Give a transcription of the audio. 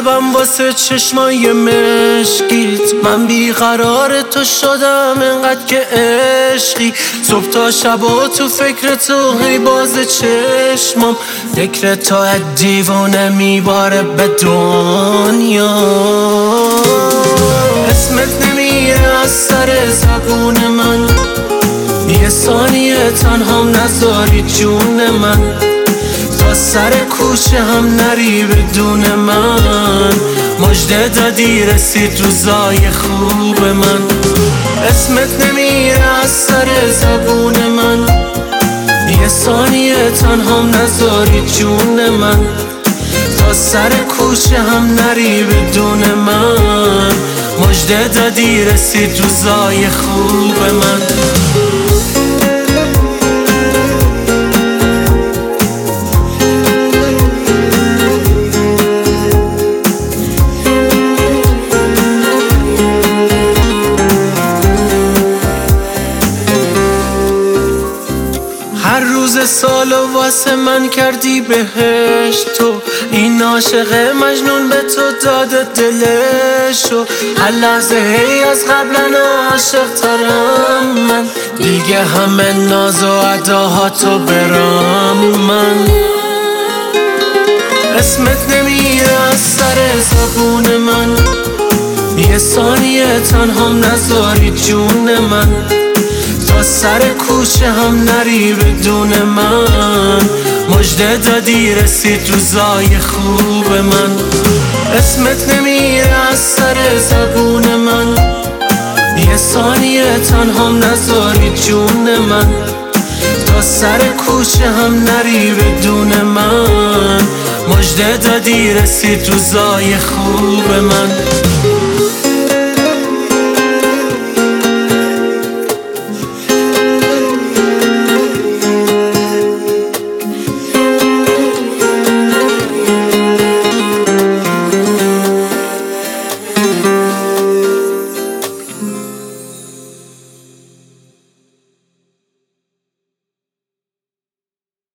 قلبم واسه چشمای مشکیت، من بیقرار تو شدم انقدر که عشقی. صبح تا شبا تو فکر تو هی باز چشمم، فکر تو دیوونه میباره به دنیا. اسمت نمیره از سر زبون من، یه ثانیه تنهام نذاری جون من. تا سر کوچه هم نری بدون من، مژده دادی رسید روزای خوب من. اسمت نمیره از سر زبون من، یه ثانیه تنهام نذاری جون من. تا سر کوچه هم نری بدون من، مژده دادی رسید روزای خوب من. هر روز سالو واسه من کردی بهشت تو، این عاشق مجنون به تو داده دلشو. هر لحظه هی از قبلا عاشق ترم من، دیگه همه ناز و اداهاتو برام من. اسمت نمیره از سر زبون من، یه ثانیه تنهام نذاری جون من. تا سر کوچه هم نری بدون من، مژده دادی رسید روزای خوب من. اسمت نمیره از سر زبون من، یه ثانیه تنهام نذاری جون من. تا سر کوچه هم نری بدون من، مژده دادی رسید روزای خوب من.